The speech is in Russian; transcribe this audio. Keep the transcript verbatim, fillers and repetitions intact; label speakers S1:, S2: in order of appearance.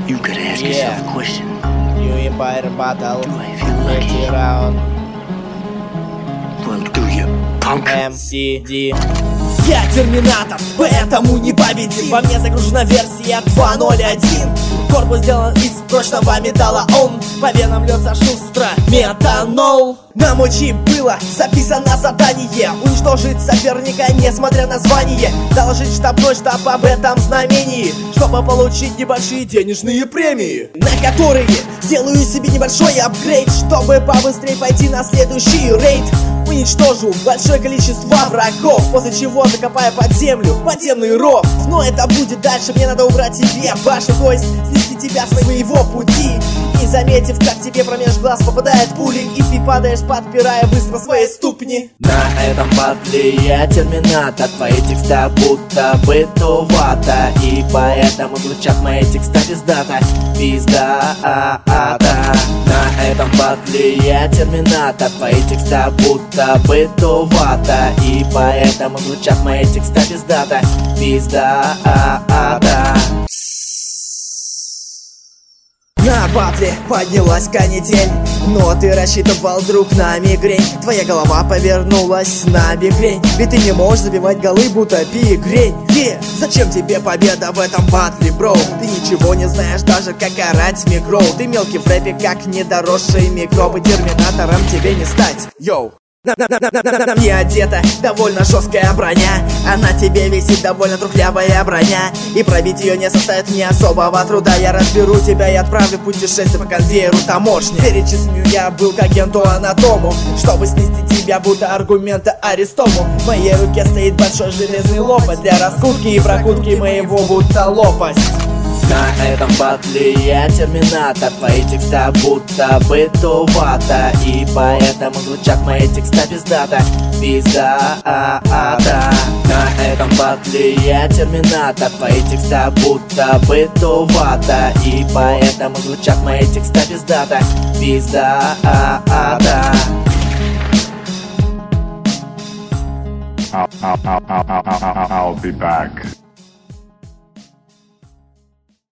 S1: You gotta ask
S2: Yeah.
S1: yourself a question.
S2: New Empire Battle.
S1: Do I feel lucky?
S2: Третий раунд.
S1: Well, do you, punk?
S2: эм си ди.
S3: Я терминатор, поэтому не победим. Во мне загружена версия два ноль один. Корпус сделан из прочного металла. Он по венам льется шустро. Метанол. На мой чип было записано задание: уничтожить соперника, несмотря на звание. Доложить в штабной штаб об этом знамении, чтобы получить небольшие денежные премии, на которые сделаю себе небольшой апгрейд, чтобы побыстрее пойти на следующий рейд. Уничтожу большое количество врагов, после чего закопаю под землю подземный ров. Но это будет дальше, мне надо убрать тебе башню, то есть снести тебя с своего пути. И заметив, как тебе промеж глаз попадает пули, и ты падаешь, подпирая быстро свои ступни.
S4: На этом батле я терминатор, твои текста будто бы тувато, и поэтому звучат мои текста пиздата, пизда а а да. На этом батле я терминатор, твои текста будто бы тувато, и поэтому звучат мои текста пиздата, пизда а а да.
S3: На батле поднялась канитель, но ты рассчитывал, друг, на мигрень. Твоя голова повернулась на бигрень, ведь ты не можешь забивать голы, будто бигрень. Е, зачем тебе победа в этом батле, бро? Ты ничего не знаешь, даже как орать в микро. Ты мелкий в рэпе, как недоросший микробы. Терминатором тебе не стать, йоу. На, на, на, на, на, на мне одета довольно жесткая броня, а на тебе висит довольно трухлявая броня, и пробить ее не составит мне особого труда. Я разберу тебя и отправлю в путешествие по конвейеру таможни. Перечислю я был к агенту анатому, чтобы снести тебя будто аргумента Аристому. В моей руке стоит большой железный лопать для раскрутки и прокрутки моего будто лопасть.
S4: На этом батле я терминатор, твои текста будто бы тувато, и поэтому звучат мои текста пиздата, пизда а а да. На этом батле я терминатор, твои текста будто бы тувато, и поэтому звучат мои текста пиздата, пизда а а да.
S5: I'll, I'll, I'll, I'll, I'll, I'll be back.